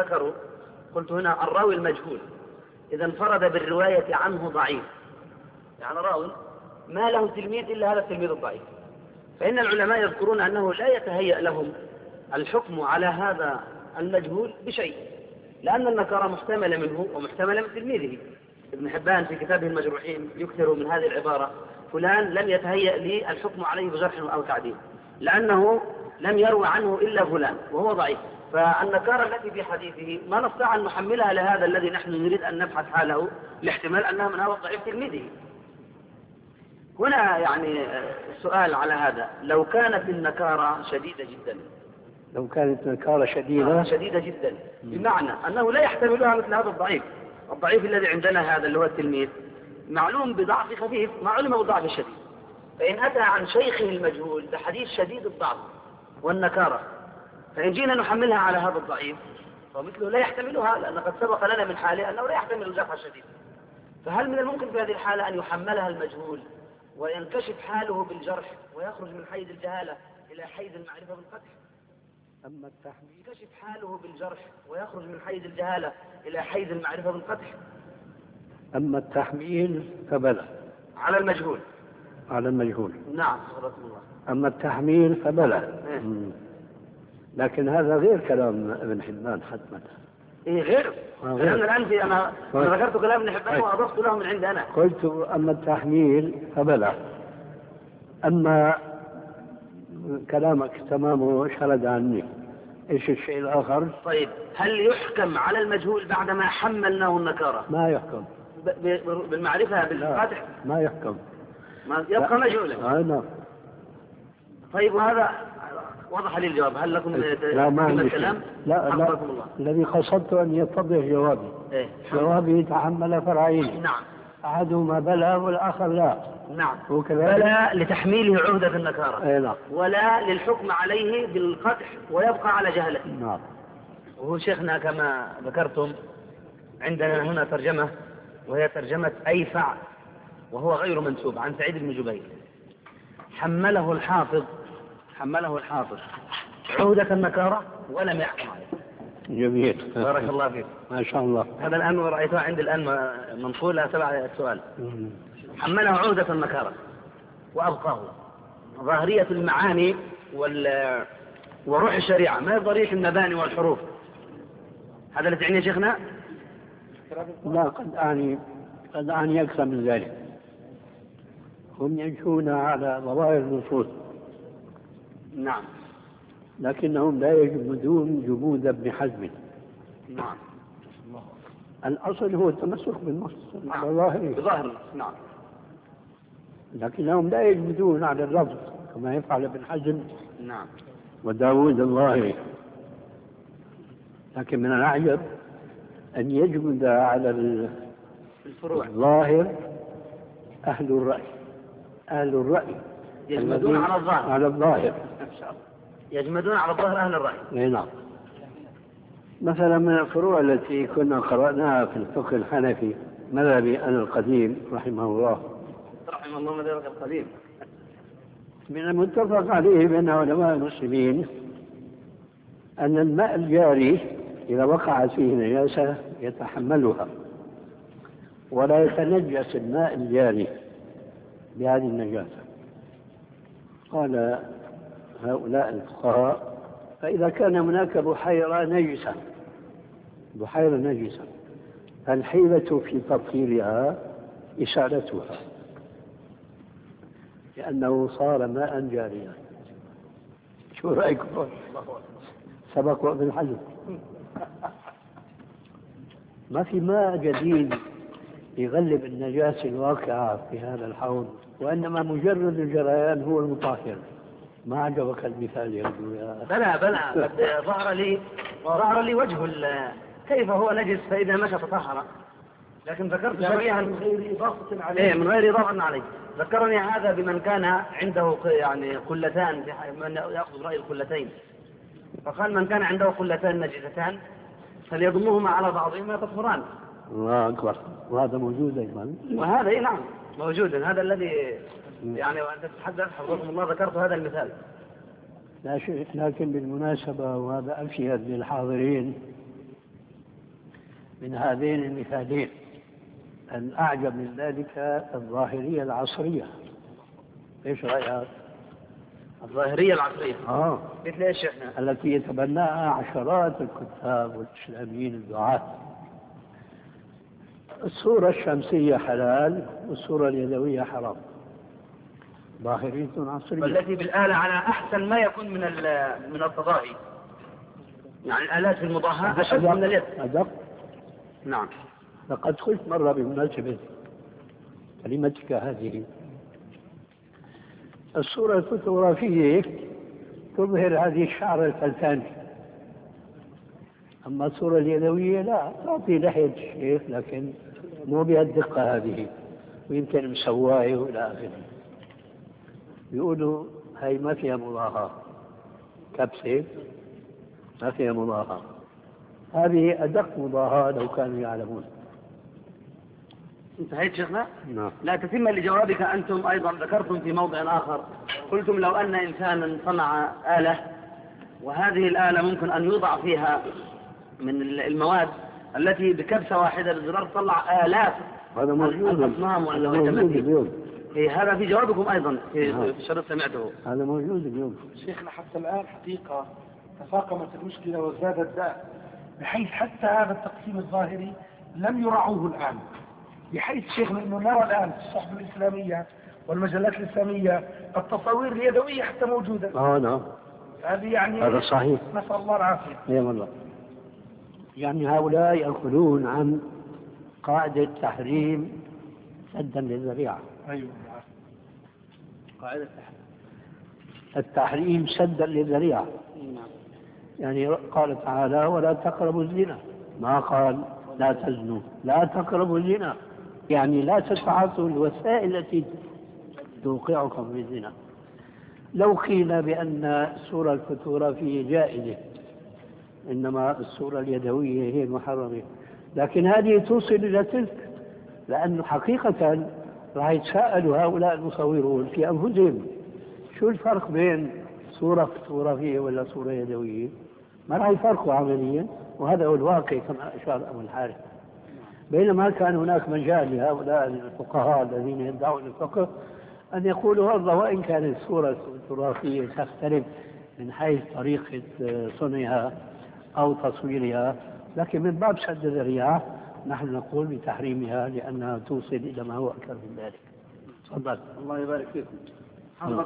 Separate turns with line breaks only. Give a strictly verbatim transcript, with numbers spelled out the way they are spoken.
ذكروا، قلت هنا الراوي المجهول إذا انفرد بالرواية عنه ضعيف، يعني راوي ما له تلميذ إلا هذا التلميذ الضعيف، فإن العلماء يذكرون أنه لا يتهيأ لهم الحكم على هذا المجهول بشيء، لأن النكارة محتملة منه ومحتملة من تلميذه. ابن حبان في كتابه المجروحين يكثر من هذه العبارة: فلان لم يتهيأ لي الحكم عليه بجرح أو تعديل، لأنه لم يروى عنه إلا فلان وهو ضعيف. فالنكارة التي في حديثه ما نستطيع أن نحملها لهذا الذي نحن نريد أن نبحث حاله، لاحتمال أنها من هذا الضعيف تلميذه. هنا يعني السؤال على هذا: لو كانت النكارة شديدة جدا،
لو كانت نكارة شديدة
شديدة جدا بمعنى أنه لا يحتملها مثل هذا الضعيف، الضعيف الذي عندنا هذا اللي هو التلميذ معلوم بضعف خفيف، معلوم بضعف شديد، فإن أتى عن شيخه المجهول بحديث شديد الضعف والنكارة، فإن جينا نحملها على هذا الضعيف فمثله لا يحتملها، لأن قد سبق لنا من حاله أنه لا يحتمل الجرح الشديد. فهل من الممكن في هذه الحالة أن يحملها المجهول وينكشف حاله بالجرح ويخرج من حيز الجهالة إلى حيز المعرفة بالقدح؟
أما التحميل
ينكشف حاله بالجرح ويخرج من حيز الجهالة إلى حيز المعرفة بالقدح.
أما التحميل فبلى
على المجهول،
على المجهول
نعم حفظكم الله.
أما التحميل فبلى، لكن هذا غير كلام ابن حبان حتما.
إيه غير؟ لأن الآن في أنا, أنا ذكرت كلام ابن حبان وأضفت له من عند أنا.
قلت أما التحميل فبلى، أما كلامك تمامه شرد عني. إيش الشيء الآخر؟
طيب هل يحكم على المجهول بعدما حملناه النكارة؟
ما يحكم
بالمعرفة بالقدح؟
ما يحكم،
ما يبقى مجهولا.
آه نعم.
طيب وهذا وضح لي الجواب. هل لكم
لا ما عندي
الكلام؟
لا لا
الله.
الذي قصدت أن يتضح جوابي.
إيه؟
جوابي تحمل فرعين،
نعم،
أحدهما بلى والآخر لا.
نعم،
وكذلك
بلى لتحميله عهدة النكارة،
أي نعم،
ولا للحكم عليه بالقدح ويبقى على جهلته.
نعم.
وهو شيخنا كما ذكرتم عندنا هنا ترجمة، وهي ترجمة أيفع، وهو غير منسوب، عن سعيد بن جبير. حمله الحافظ حمله الحافظ عهدة النكارة ولم يحكم عليه.
جميل،
بارك الله فيك،
ما شاء الله.
هذا الآن رأيته عندي الآن منقولة تبع السؤال. حمله عهدة النكارة وأبقاه. ظاهرية المعاني وال وروح الشريعة، ما ضريح المباني والحروف. هذا اللي تعني يا شيخنا؟
لا، قد أعني قد أعني أكثر من ذلك. هم ينشون على ظواهر النصوص،
نعم،
لكنهم لا يجمدون جمود ابن حزم.
نعم،
الأصل هو التمسك بالنص على ظاهره،
بظاهر النص، نعم،
لكنهم لا يجمدون على اللفظ كما يفعل ابن حزم،
نعم،
وداود الظاهري. لكن من الأعجب أن يجمد على
الفروع
الظاهر أهل الرأي. أهل الرأي
يجمدون على الظاهر،
على الظاهر
يجمدون على الظاهر أهل الرأي.
نعم. مثلا من الفروع التي كنا قرأناها في الفقه الحنفي مذهبي أنا القديم رحمه الله
رحمه الله مذهبك القديم،
من المتفق عليه بين علماء المسلمين أن الماء الجاري إذا وقعت فيه نجاسة يتحملها، ولا يتنجس الماء الجاري بهذه النجاسة. قال هؤلاء الفقهاء: فإذا كان هناك بحيرة نجسة بحيرة نجسة فالحيلة في تطهيرها إسالتها، لأنه صار ماء جاريا. شو رأيكم؟ سبق وابن الحزم. ما في ماء جديد يغلب النجاسة الواقعة في هذا الحوض، وإنما مجرد الجريان هو المطهر. ما عجبك المثال يا ابو يا
بلى بلى قد ظهر لي ظهر لي وجه كيف هو نجس فإذا مشى تطهر، لكن ذكرت شريعا من غير إضافة عليه. إيه من غير إضافة عليه. ذكرني هذا بمن كان عنده يعني قلتان، من يأخذ رأي القلتين، فقال من كان عنده قلتان نجستان فليضمهما على بعضهما يطهران.
الله أكبر. وهذا موجود أيضا،
وهذا إيه نعم موجود. هذا الذي يعني وأنت تتحدث حفظكم الله ذكرت هذا المثال.
لكن بالمناسبة، وهذا أشهد للحاضرين، من هذين المثالين. الأعجب من ذلك الظاهرية العصرية. إيش رأيك؟
الظاهرية العصرية
آه
مثل إيش إحنا؟
التي يتبناها عشرات الكتاب والإسلاميين الدعاة. الصورة الشمسية حلال والصورة اليدوية حرام. ظاهرية عصرية.
والتي بالآلة على أحسن ما يكون من من التضاهي. يعني الآلات المضاهاة أشد من اليد.
أدق.
نعم.
لقد قلت مرة بمناسبة كلمتك هذه، الصورة الفوتوغرافية تظهر هذه الشعر الفلتاني، أما الصورة اليدوية لا، تعطي لحية الشيخ لكن مو بهالدقة هذه، ويمكن مسواية وإلى آخره. يقولوا هاي ما فيها مضاهاة، كبسة ما فيها مضاهاة. هذه أدق مضاهاة لو كانوا يعلمون.
انتهيت شيخنا؟
نعم.
لا تتم لجوابك أنتم أيضا ذكرتم في موضع آخر، قلتم لو أن إنسانا صنع آلة وهذه الآلة ممكن أن يوضع فيها من المواد التي بكبسة واحدة بالزرار تطلع آلاف
هذا موجود.
الأصنام
هذا موجود اليوم.
إيه هذا في جوابكم أيضا في
نعم.
شرط سمعته.
هذا موجود اليوم.
شيخنا حتى الآن حقيقة تفاقمت المشكلة وزاد الداء، بحيث حتى هذا التقسيم الظاهري لم يرعوه الآن، بحيث شيخنا أنه نرى الآن في الصحف الإسلامية والمجلات الإسلامية التصاوير اليدوية حتى موجودة.
آه نعم.
هذه يعني
هذا صحيح.
نسأل الله العافية.
اي والله. يعني هؤلاء يأخذون عن قاعدة تحريم سدا للذريعة.
أيوة.
قاعدة التحريم سدا للذريعة. يعني قال تعالى ولا تقربوا الزنا، ما قال لا تزنوا، لا تقربوا الزنا، يعني لا تتعاطوا الوسائل التي توقعكم في الزنا. لو قيل بأن الصورة الفوتوغرافية جائزة إنما الصورة اليدوية هي المحرمة، لكن هذه توصل إلى تلك، لأنه حقيقة راح يتساءلوا هؤلاء المصورون في أنفسهم شو الفرق بين صورة فوتوغرافية ولا صورة يدوية؟ ما راح يفرقوا عمليا، وهذا هو الواقع كما أشار أبو الحارث. بينما كان هناك مجال لهؤلاء الفقهاء الذين يدعون الفقه أن يقولوا والله وإن كانت الصورة الفوتوغرافية تختلف من حيث طريقة صنعها أو تصويرها، لكن من باب سد الذريعة نحن نقول بتحريمها لأنها توصل إلى ما هو أكثر من ذلك. تفضل.
الله يبارك فيكم.